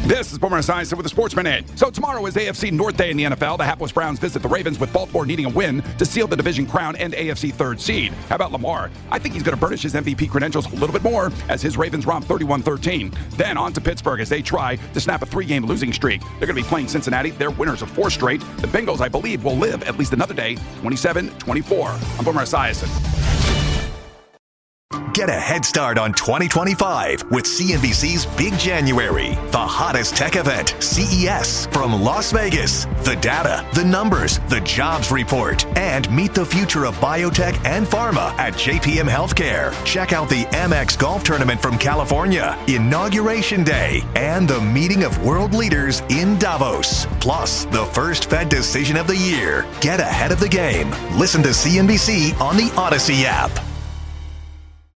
This is Boomer Esiason with the Sports Minute. So tomorrow is AFC North Day in the NFL. The hapless Browns visit the Ravens with Baltimore needing a win to seal the division crown and AFC third seed. How about Lamar? I think he's going to burnish his MVP credentials a little bit more as his Ravens romp 31-13. Then on to Pittsburgh as they try to snap a 3-game losing streak. They're going to be playing Cincinnati. They're winners of 4 straight. The Bengals, I believe, will live at least another day, 27-24. I'm Boomer Esiason. Get a head start on 2025 with CNBC's Big January, the hottest tech event, CES, from Las Vegas. The data, the numbers, the jobs report, and meet the future of biotech and pharma at JPM Healthcare. Check out the Amex Golf Tournament from California, Inauguration Day, and the meeting of world leaders in Davos. Plus, the first Fed decision of the year. Get ahead of the game. Listen to CNBC on the Odyssey app.